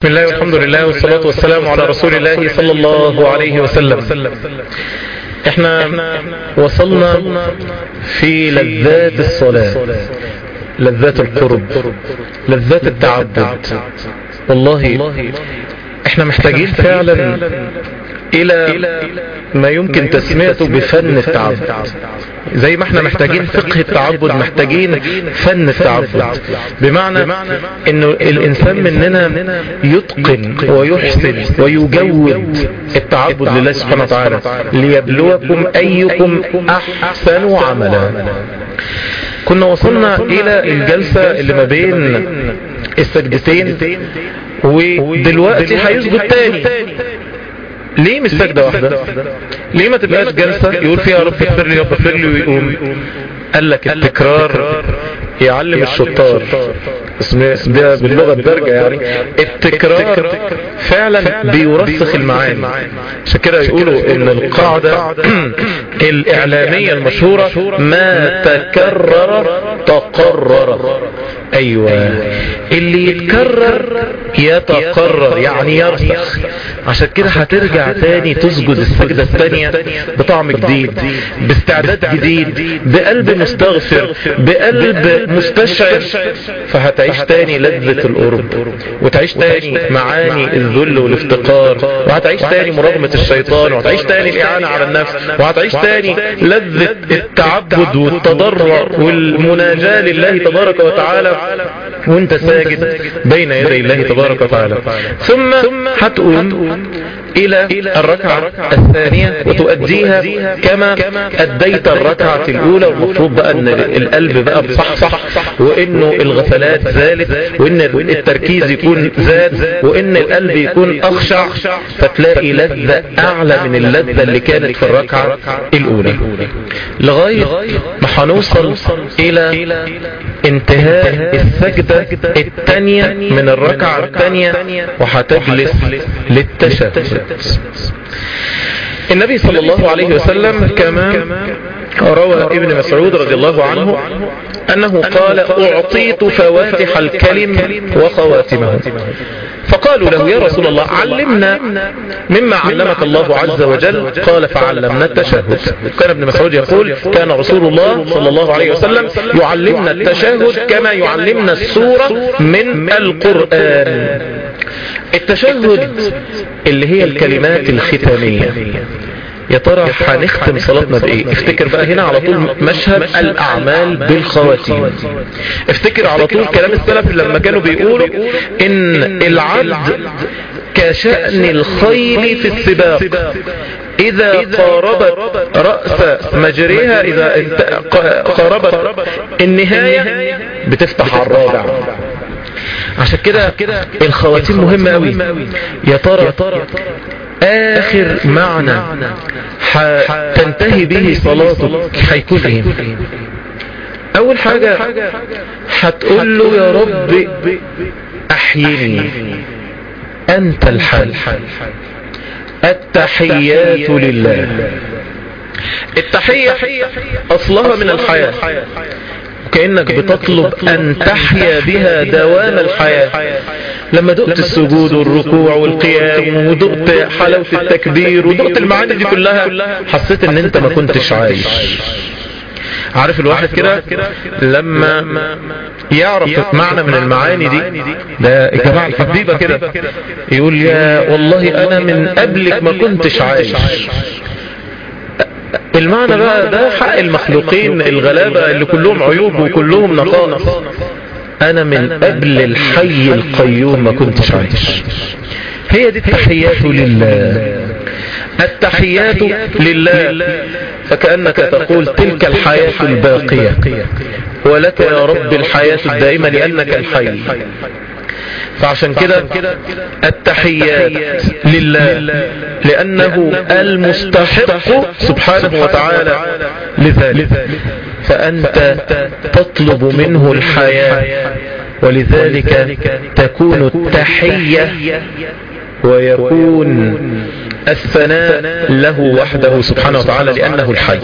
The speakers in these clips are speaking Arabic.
بسم الله والحمد لله والصلاة والسلام على رسول الله صلى الله عليه وسلم. احنا وصلنا في لذات الصلاة، لذات القرب، لذات التعبد. والله احنا محتاجين فعلا الى ما يمكن تسميته بفن التعبد. زي ما احنا محتاجين فقه التعبد محتاجين فن التعبد، بمعنى انه الانسان مننا يتقن ويحسن ويجود التعبد لله سبحانه وتعالى ليبلوكم ايكم احسن عملا. كنا وصلنا الى الجلسة اللي ما بين السجدتين، ودلوقتي هيسجد تاني. ليه مش سجدة واحدة؟ ليه ما تبقاش جلسة يقول فيها رب اغفر لي رب اغفر لي ويقوم؟ قال لك التكرار يعلم الشطار، ده باللغة الدارجة يعني. التكرار فعلا بيرسخ المعاني. عشان كده يقولوا ان القاعدة الاعلامية المشهورة ما تكرر تقرر. ايوه، اللي يتكرر يتقرر يعني يرسخ. عشان كده هترجع تاني تسجد السجدة الثانية بطعم جديد، باستعداد جديد، بقلب مستغفر، بقلب مستشعر. فهتعيش تاني لذة القرب، وتعيش تاني معاني الذل والافتقار، وهتعيش تاني مراغمة الشيطان، وهتعيش تاني الإعانة على النفس، وهتعيش تاني لذة التعبد والتضرع والمناجاة لله تبارك وتعالى وانت ساجد بين يدي الله تبارك وتعالى. ثم هتقوم الى الركعة الثانية وتؤديها كما اديت الركعة الاولى. والمفروض بقى ان القلب بقى بصحصح، وانه الغفلات زالت، وان التركيز يكون زاد، وان القلب يكون اخشع، فتلاقي لذة اعلى من اللذة اللي كانت في الركعة الاولى، لغاية ما هنوصل الى انتهاء السجدة الثانية من الركعة الثانية، وهتجلس للتشهد. النبي صلى الله عليه وسلم كما روى ابن مسعود رضي الله عنه أنه قال: أعطيت فواتح الكلم وخواتمه. فقالوا له: يا رسول الله علمنا مما علمك الله عز وجل. قال: فعلمنا التشهد. كان ابن مسعود يقول: كان رسول الله صلى الله عليه وسلم يعلمنا التشهد كما يعلمنا السورة من القرآن. التشهد اللي هي الكلمات الختامية. يا ترى هنختم صلاتنا بايه؟ افتكر بقى هنا على طول مشهد الاعمال بالخواتيم. افتكر على طول كلام السلف لما كانوا بيقولوا ان العبد كشأن الخيل في السباق، اذا قاربت رأس مجريها، اذا قاربت النهاية بتفتح على الرابع. عشان كده الخواتيم مهمة قوي. يا ترى اخر معنى تنتهي به صلاتك هيكون ايه؟ اول حاجة هتقول له: يا رب احيني انت الحي، التحيات لله. التحية اصلها من الحياة، كأنك بتطلب أن تحيا بها دوام الحياة. لما دقت السجود والركوع والقيام، ودقت حلاوة التكبير، ودقت المعاني دي كلها، حسيت ان انت ما كنتش عايش. عارف الواحد كده لما يعرف معنى من المعاني دي، ده الجماعة الحبيبة كده يقول: يا والله انا من قبلك ما كنتش عايش. المعنى بقى ده حق المخلوقين الغلابة اللي كلهم عيوب وكلهم نقائص. انا من قبل الحي القيوم ما كنتش عايش. هي دي التحيات لله، التحيات لله. فكأنك تقول: تلك الحياة الباقية، ولك يا رب الحياة الدائمة لأنك الحي. فعشان كده التحيات لله لأنه المستحق سبحانه وتعالى لذلك، فأنت تطلب منه الحياة، ولذلك تكون التحية ويكون الثناء له وحده سبحانه وتعالى لأنه الحي.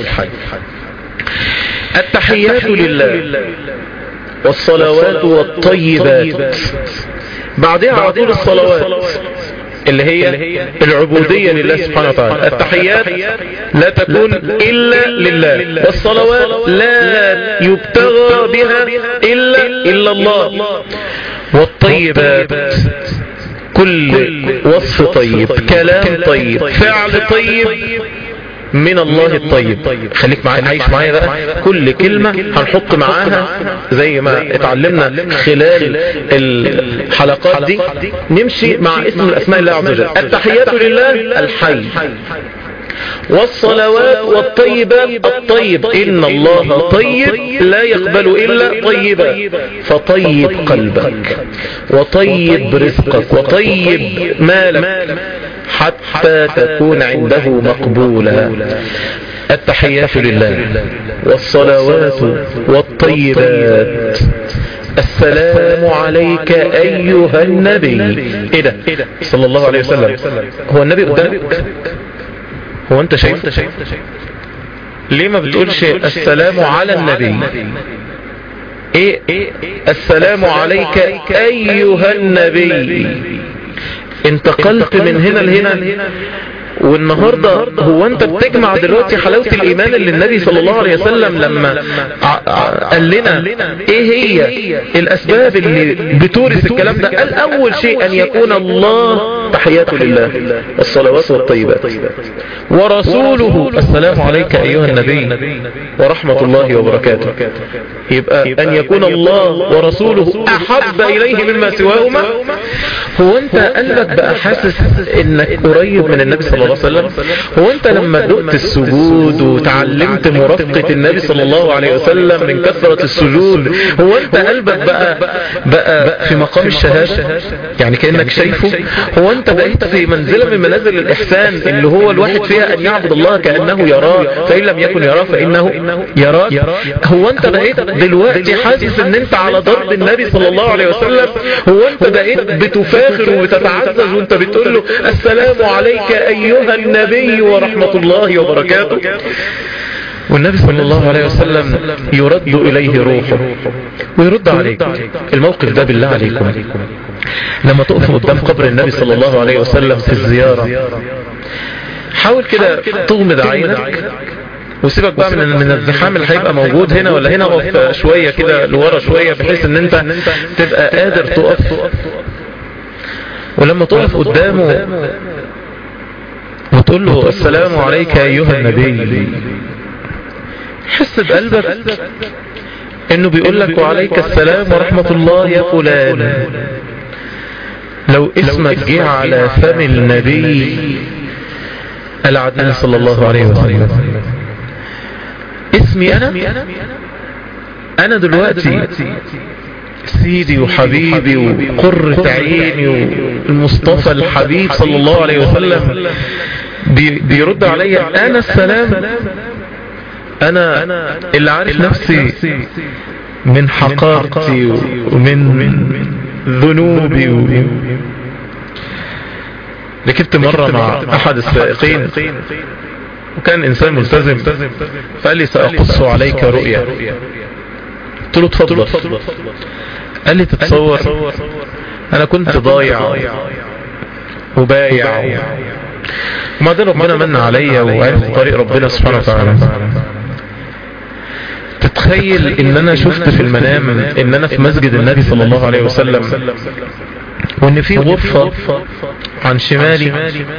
التحيات لله والصلوات والطيبات بعدها على طول الصلوات اللي هي العبودية لله سبحانه وتعالى. التحيات لا تكون إلا لله، والصلوات لا يبتغى بها إلا الله. والطيبات كل وصف طيب، كلام طيب، فعل طيب من الله الطيب. خليك معايا، عايش معايا بقى. كل كلمة هنحط معاها زي ما اتعلمنا خلال الحلقات دي، نمشي مع اسم من اسماء الله عز وجل. التحيات لله الحي، والصلوات والطيبات الطيب. إن الله طيب لا يقبل إلا طيبا، فطيب قلبك وطيب رزقك وطيب مالك حتى تكون عنده مقبولا. التحيات لله والصلوات والطيبات. السلام عليك أيها النبي. إيه ده صلى الله عليه وسلم؟ هو النبي قدامك؟ هو انت شايف؟ ليه ما بتقولش السلام على النبي؟ ايه السلام عليك ايها النبي. انتقلت من هنا لهنا. والنهاردة هو انت بتجمع دلوقتي حلاوة الايمان اللي النبي صلى الله عليه وسلم لما قال لنا ايه هي الاسباب اللي بتورث الكلام ده. قال اول شيء ان يكون الله تحياته لله الصلوات والطيبات، ورسوله السلام عليك ايها النبي ورحمة الله وبركاته. يبقى ان يكون الله ورسوله احب اليه مما سواهما. هو انت قلبك بقى حاسس انك قريب من النبي صلى الله عليه وسلم؟ هو انت لما دقت السجود وتعلمت مرافقة النبي صلى الله عليه وسلم من كثرة السجود، هو انت قلبك بقى في مقام الشهادة؟ يعني كأنك شايفه. هو انت بقيت في منزلة من منازل الإحسان اللي هو الواحد فيها ان يعبد الله كأنه يراه، فإن لم يكن يراه فإنه يراك. هو انت بقيت دلوقتي حاسس ان انت على ضرب النبي صلى الله عليه وسلم. هو انت بقيت بتفاخر وبتتعزز وانت بتقول له السلام عليك ايها النبي ورحمة الله وبركاته. والنبي صلى الله عليه وسلم يرد اليه روحه ويرد عليك. الموقف ده بالله عليكم لما تقف قدام قبر النبي صلى الله عليه وسلم في الزيارة، حاول كده تغمض عينك وسيبك بقى من الزحام اللي هيبقى موجود هنا ولا هنا. وقف شوية كده لورا شوية بحيث ان انت تبقى قادر تقف. ولما تقف قدامه وتقول له السلام عليك ايها النبي، حس بقلبك انه بيقول لك وعليك السلام ورحمة الله يا فلان. لو اسمك جه على فم النبي العدنان صلى الله عليه وسلم، اسمي انا دلوقتي سيدي وحبيبي وقرة عيني والمصطفى الحبيب صلى الله عليه وسلم بيرد علي انا السلام. انا اللي عارف نفسي من حقارتي ومن ذنوبي. ركبت مرة مع احد السائقين وكان انسان ملتزم، فقال لي سأقص عليك رؤيا. قلت له اتفضل. قال لي تتصور انا كنت ضايع وبايع وبعدين ربنا من عليا وعرفت طريق ربنا سبحانه وتعالى. تتخيل ان انا شفت في المنام ان انا في مسجد النبي صلى الله عليه وسلم، وان في غرفة عن شمالي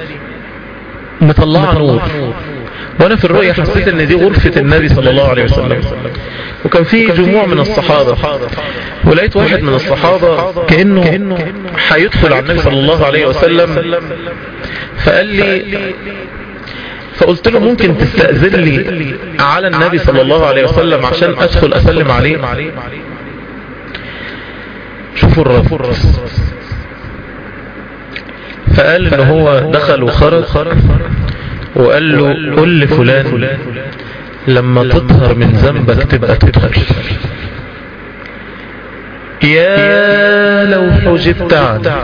مطلعة نور، وانا في الرؤية حسيت ان دي غرفة النبي صلى الله عليه وسلم. وكان في جموع من الصحابة، ولقيت واحد من الصحابة كأنه هيدخل على النبي صلى الله عليه وسلم، فقال لي، فقلت له ممكن تستأذن لي على النبي صلى الله عليه وسلم عشان ادخل اسلم عليه. شوفوا الرب. فقال ان هو دخل وخرج وقال له قل لفلان لما تطهر من ذنبك تبقى تدخل. يا لو حجبت عنه،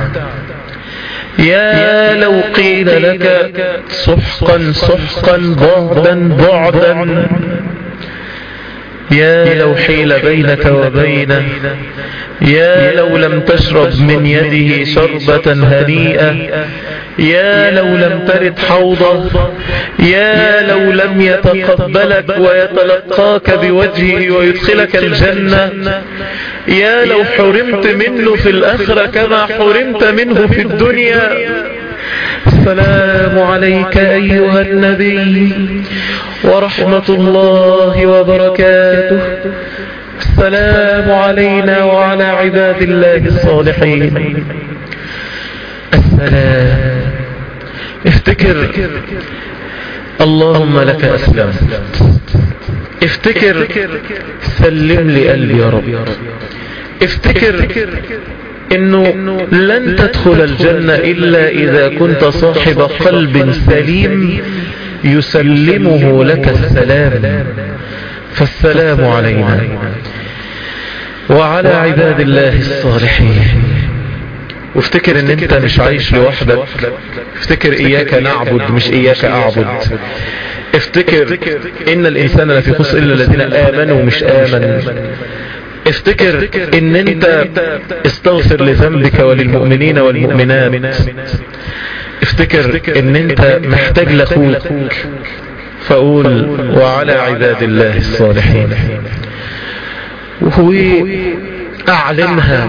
يا لو قيل لك سحقا سحقا بعدا بعدا. يا لو حيل بينك وبينه، يا لو لم تشرب من يده شربة هنيئة، يا لو لم ترد حوضه، يا لو لم يتقبلك ويتلقاك بوجهه ويدخلك الجنة، يا لو حرمت منه في الآخرة كما حرمت منه في الدنيا. السلام عليك أيها النبي ورحمة الله وبركاته. السلام علينا وعلى عباد الله الصالحين. السلام. افتكر اللهم لك أسلم. افتكر سلم لي قلبي يا رب. افتكر انه لن تدخل الجنة الا اذا كنت صاحب قلب سليم يسلمه لك السلام. فالسلام علينا وعلى عباد الله الصالحين. وافتكر ان انت مش عايش لوحدك. افتكر اياك نعبد مش اياك اعبد. افتكر ان الانسان لا في خسر الا الذين امنوا مش امن. افتكر ان انت استغفر لذنبك وللمؤمنين والمؤمنات. افتكر ان انت محتاج لاخوك، فقول وعلى عباد الله الصالحين. وهو اعلنها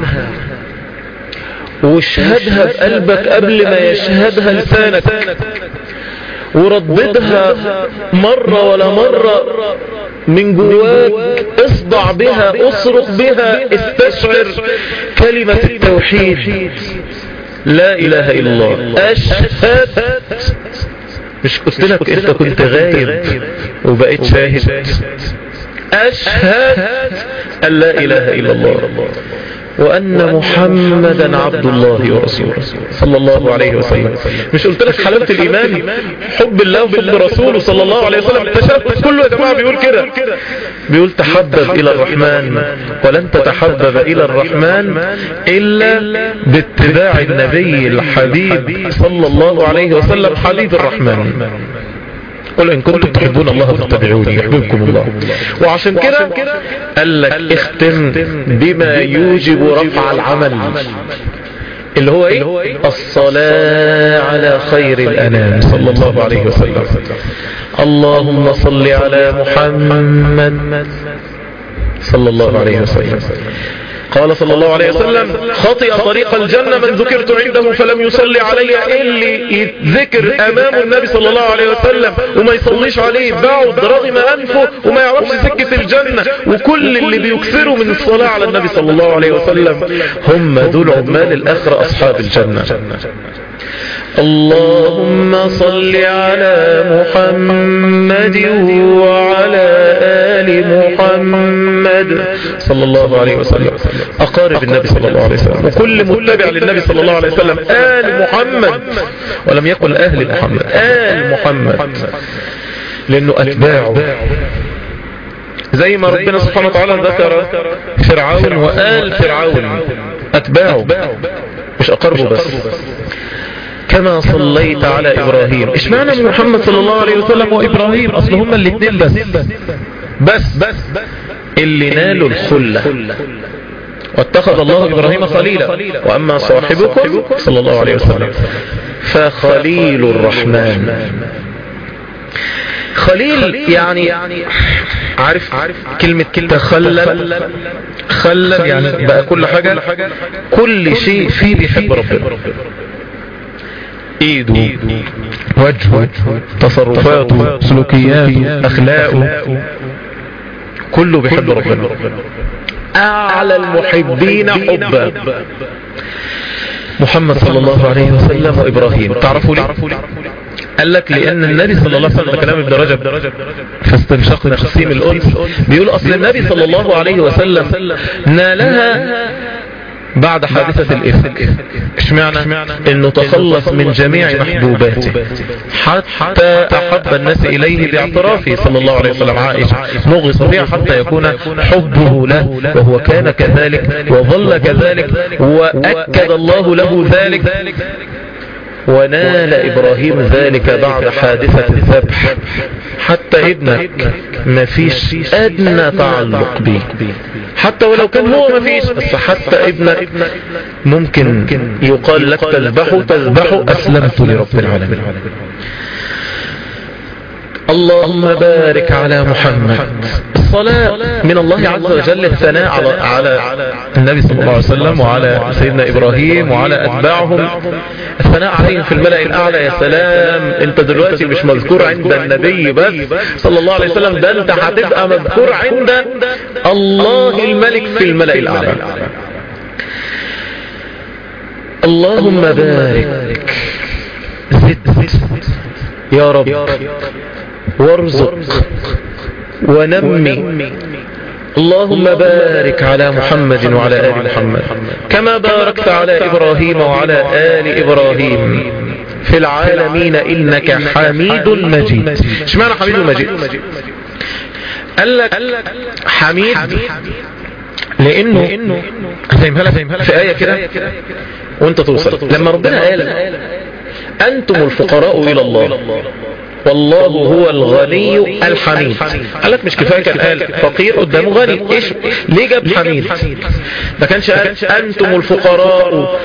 واشهدها بقلبك قبل ما يشهدها لسانك، ورددها مرة ولا مرة من جواك. اصدع بها، اصرخ بها، استشعر كلمة التوحيد. لا اله الا الله. اشهد. مش قلت لك انت كنت غايب وبقيت شاهد؟ اشهد ان لا اله الا الله وأن محمدا عبد الله ورسوله صلى الله عليه وسلم. مش قلت لك حلاوة الإيمان حب الله وحب رسوله صلى الله عليه وسلم؟ التشهد كله يا جماعة بيقول كده، بيقول تحبب إلى الرحمن ولن تتحبب إلى الرحمن إلا باتباع النبي الحبيب صلى الله عليه وسلم حبيب الرحمن. قل إن كنتم تحبون الله فاتبعوني يحببكم الله. وعشان كده قال لك اختم بما يوجب رفع العمل، اللي هو ايه؟ الصلاة على خير الأنام صلى الله عليه وسلم. اللهم صل على محمد صلى الله عليه وسلم. قال صلى الله عليه وسلم خطئ طريق الجنة من ذكرت عنده فلم يصلي علي. اللي يتذكر امام النبي صلى الله عليه وسلم وما يصليش عليه بعد رغم انفه وما يعرفش سكة الجنة. وكل اللي بيكثروا من الصلاة على النبي صلى الله عليه وسلم هم دول عمال الاخرة اصحاب الجنة. اللهم صل على محمد وعلى آل محمد صلى الله عليه وسلم. أقارب النبي صلى الله عليه وسلم وكل متبع للنبي صلى الله عليه وسلم آل محمد، ولم يقل أهل محمد، آل محمد، لأنه أتباعه. زي ما ربنا سبحانه وتعالى ذكر فرعون وآل فرعون أتباعه مش أقربه بس. كما صليت على إبراهيم. إيش معنى محمد صلى الله عليه وسلم وإبراهيم؟ أصل هما الاثنين بس اللي نالوا الخلة. واتخذ الله إبراهيم خليلا وأما صاحبكم صلى الله عليه وسلم فخليل الرحمن. خليل يعني عارف كلمة تخلل، خلل يعني بقى كل حاجة، كل شيء فيه بيحب ربنا. ايده، وجهه، تصرفاته، سلوكياته، اخلاقه، كله بيحب ربنا. اعلى المحبين حبا محمد صلى الله عليه وسلم وابراهيم. تعرفوا ليه؟ قال لك لان النبي صلى الله عليه وسلم، كلام ابن رجب في استنشاق تقسيم الانس، بيقول اصل النبي صلى الله عليه وسلم نالها بعد حادثة الإفك. اشمعنى؟ انه تخلص من جميع محبوباته حتى احب الناس اليه باعترافه صلى الله عليه وسلم. عائشة نغص بها حتى يكون حبه له، وهو كان كذلك وظل كذلك، واكد الله له ذلك ونال إبراهيم ذلك بعد حادثة الذبح. حتى ابنك ما فيش أدنى تعلق بيه، حتى ولو كان هو ما فيش، بس حتى ابنك ممكن يقال لك تذبحه أسلمت لرب العالمين. اللهم بارك على محمد. الصلاة من الله عز وجل، الثناء على النبي صلى الله عليه وسلم وعلى سيدنا إبراهيم وعلى أتباعهم، الثناء عليهم في الملأ الأعلى. يا سلام، انت دلوقتي مش مذكور عند النبي بس صلى الله عليه وسلم، ده انت هتبقى مذكور عند الله الملك في الملأ الأعلى. اللهم بارك، زد يا رب، وارزق ونمي. اللهم بارك على محمد وعلى آل محمد كما باركت على إبراهيم وعلى آل إبراهيم في العالمين إنك حميد مجيد. اشمعنى حميد مجيد؟ قال لك حميد لأنه هفهمها لك في آية كده وانت توصل. لما ربنا قال أنتم الفقراء إلى الله والله هو الغني الحميد، قال لك مش كفاية كان قال فقير قدامه غني، ايش ليه جاب حميد؟ ما كانش قال أنتم الفقراء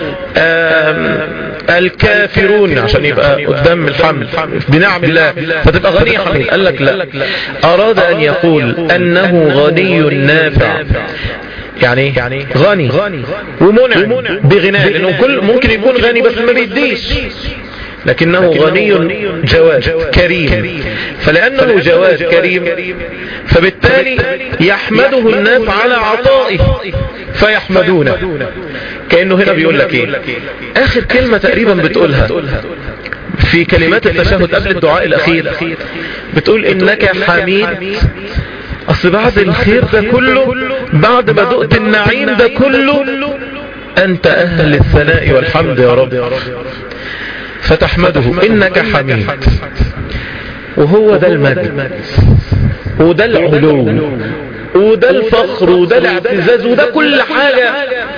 الكافرون عشان يبقى قدام الحمد بنعم الله فتبقى غني حميد. قال لك لا، أراد أن يقول أنه غني نافع، يعني غني ومنعم بغناء، لأنه كل ممكن يكون غني بس ما بيديش، لكنه غني جواد كريم. فلأنه جواد كريم فبالتالي يحمده الناس على عطائه فيحمدونه. كأنه هنا بيقول لك ايه، آخر كلمة تقريبا بتقولها في كلمات التشهد قبل الدعاء الأخير، بتقول إنك حميد. أصل بعد الخير ده كله، بعد ما دقت النعيم ده كله، أنت أهل الثناء والحمد يا رب، فتحمده إنك حميد. وهو ده المجد وده العلو وده الفخر وده الاعتزاز وده كل حاجة.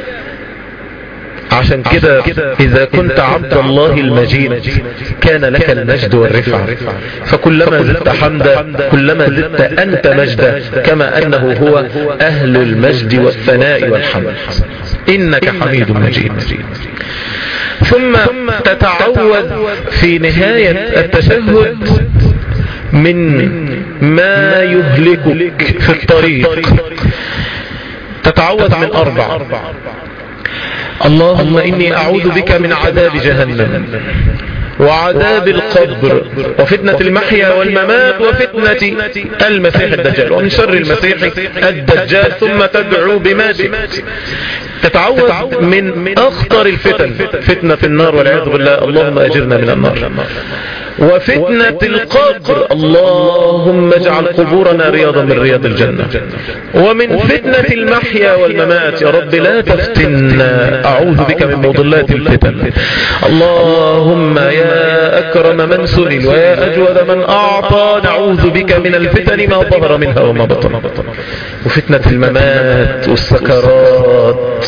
عشان كده إذا كنت عبد الله المجيد كان لك المجد والرفعة، فكلما زدت حمدا كلما زدت أنت مجدا، كما أنه هو أهل المجد والثناء والحمد. إنك حميد مجيد. ثم تتعوذ في نهاية التشهد من ما يهلكك في الطريق. تتعوذ من 4. اللهم إني أعوذ بك من عذاب جهنم وعذاب القبر وفتنة المحيا والممات وفتنة المسيح الدجال ومن شر المسيح الدجال. ثم تدعو بما شئت. تتعوذ من أخطر الفتن، فتنة النار والعياذ بالله، اللهم أجرنا من النار، وفتنة القبر، اللهم اجعل قبورنا رياضا من رياض الجنة، ومن فتنة المحيا والممات، يا رب لا تفتنا، أعوذ بك من مضلات الفتن. اللهم يا أكرم من سئل ويا أجود من أعطى، نعوذ بك من الفتن ما ظهر منها وما بطن، وفتنة الممات والسكرات،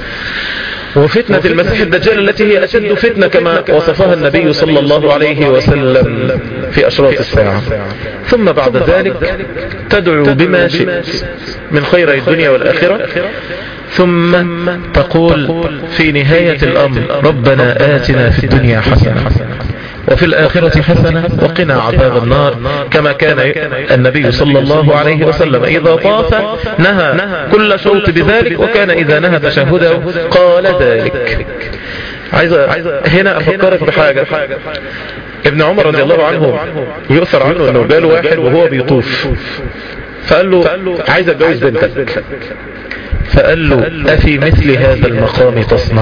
وفتنة المسيح الدجال التي هي أشد فتنة كما وصفها النبي صلى الله عليه وسلم في أشراط الساعة. ثم بعد ذلك تدعو بما شئت من خير الدنيا والآخرة. ثم تقول في نهاية الأمر ربنا آتنا في الدنيا حسنة وفي الآخرة حسنة وقنا عذاب النار، كما كان النبي صلى الله عليه وسلم إذا طاف نهى كل شوط بذلك، وكان إذا نهى تشهده قال ذلك. عايز هنا أفكرك بحاجة. ابن عمر رضي الله عنه يؤثر عنه أنه جاله واحد وهو بيطوف فقال له عايز أتجوز بنتك، فقال له أفي مثل هذا المقام تصنع؟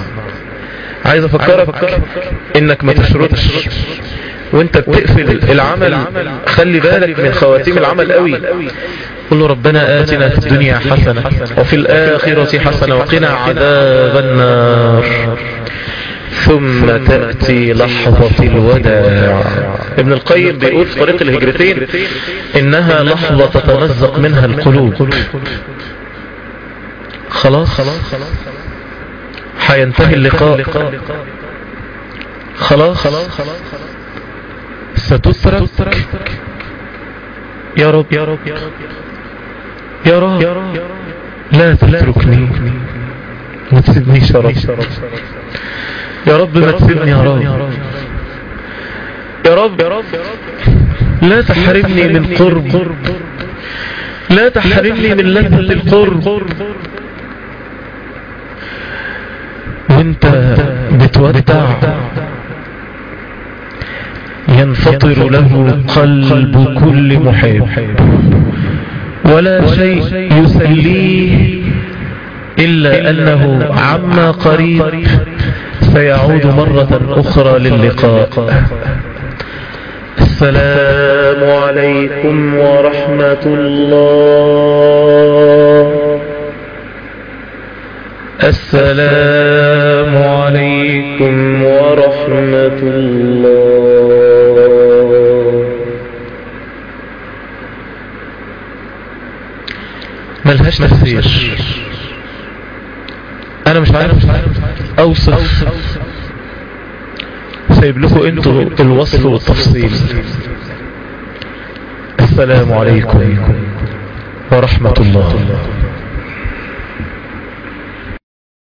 عايز افكرك انك ما تشردش وانت بتقفل العمل، خلي بالك من خواتيم العمل قوي. قل له ربنا آتنا في الدنيا حسنة وفي الآخرة حسنة وقنا عذاب النار. ثم تأتي لحظة الوداع. ابن القيم بيقول في طريق الهجرتين انها لحظة تتمزق منها القلوب. خلاص هينتهي اللقاء، خلاص ستترك. يا رب يا رب يا رب لا تتركني، ما تسيبنيش يا رب، يا رب ما تسيبني يا رب، يا رب لا تحرمني من قرب، لا تحرمني من لذة القرب. وانت بتودع ينفطر له قلب كل محب، ولا شيء يسليه إلا أنه عما قريب سيعود مرة أخرى للقاء. السلام عليكم ورحمة الله. السلام عليكم ورحمة الله. ملهاش تفسير، انا مش عارف اوصف، سايب لكم انتوا الوصف والتفصيل. السلام عليكم ورحمة الله.